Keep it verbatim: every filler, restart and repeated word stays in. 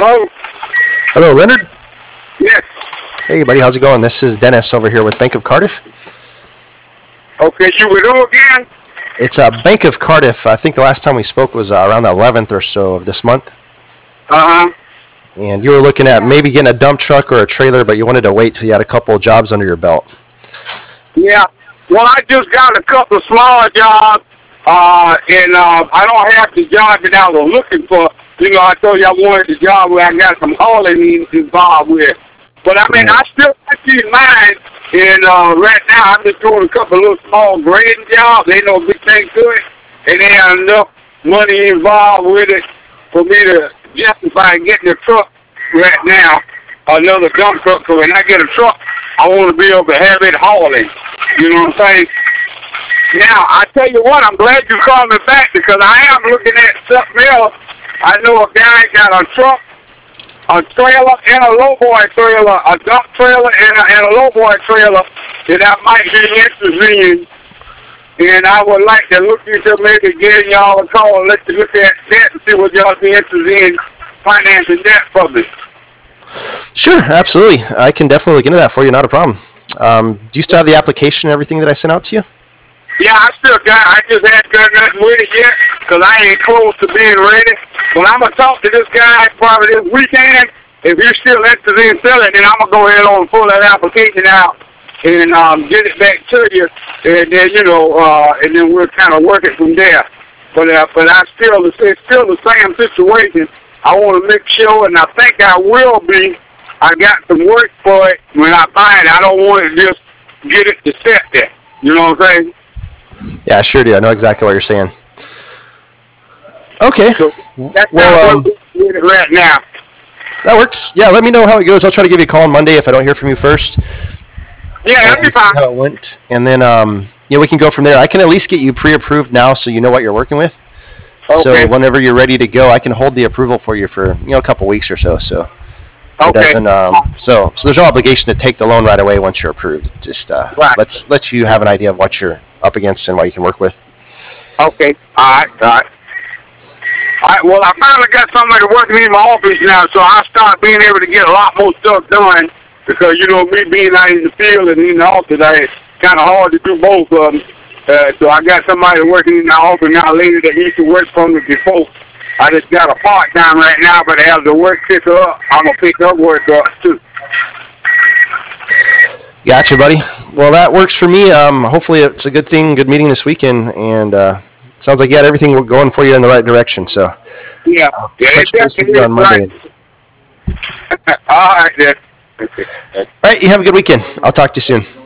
Hello? Hello, Leonard. Yes. Hey, buddy. How's it going? This is Dennis over here with Bank of Cardiff. Okay, you with who again? It's uh, Bank of Cardiff. I think the last time we spoke was uh, around the eleventh or so of this month. Uh-huh. And you were looking at maybe getting a dump truck or a trailer, but you wanted to wait till you had a couple of jobs under your belt. Yeah. Well, I just got a couple of smaller jobs, uh, and uh, I don't have the job that I was looking for. You know, I told you I wanted the job where I got some hauling involved with. But, I mean, I still got you in mind, and uh, right now I'm just doing a couple of little small grading jobs. Ain't no big thing to it, and there ain't enough money involved with it for me to justify getting a truck right now, another dump truck. So when I get a truck, I want to be able to have it hauling. You know what I'm saying? Now, I tell you what, I'm glad you called me back because I am looking at something else. I know a guy got a truck, a trailer, and a lowboy trailer, a dump trailer, and a, and a lowboy trailer that I might be interested in. And I would like to look into maybe getting y'all a call and let you look at that and see what y'all be interested in financing that for me. Sure, absolutely. I can definitely look into that for you. Not a problem. Um, do you still have the application and everything that I sent out to you? Yeah, I still got I just haven't done nothing with it yet because I ain't close to being ready. But I'm going to talk to this guy probably this weekend. If you're still interested in selling, then I'm going to go ahead on and pull that application out and um, get it back to you. And then, you know, uh, and then we'll kind of work it from there. But uh, but I still, it's still the same situation. I want to make sure, and I think I will be. I got some work for it. When I buy it, I don't want to just get it to set there. You know what I'm saying? Yeah, I sure do. I know exactly what you're saying. Okay. So that's well, um, it right now. That works. Yeah, let me know how it goes. I'll try to give you a call on Monday if I don't hear from you first. Yeah, that'd be fine. How it went, and then um, yeah, we can go from there. I can at least get you pre-approved now, so you know what you're working with. Okay. So whenever you're ready to go, I can hold the approval for you for you know a couple weeks or so. So. It okay. Doesn't, um, so, so there's no obligation to take the loan right away once you're approved. Just uh, right. let's let you have an idea of what you're up against and what you can work with. Okay. All right. All right. All right. Well, I finally got somebody working in my office now, so I start being able to get a lot more stuff done because you know me being out in the field and in the office, it's kind of hard to do both of them. Uh, so I got somebody working in the office now, a lady that used to work for me before. I just got a part-time right now, but as the work picks up, I'm going to pick up work up, too. Gotcha, buddy. Well, that works for me. Um, hopefully it's a good thing, good meeting this weekend, and uh, it sounds like you got everything going for you in the right direction. So, yeah. yeah touch base with you on Monday. Right. All right, then. All right, you have a good weekend. I'll talk to you soon.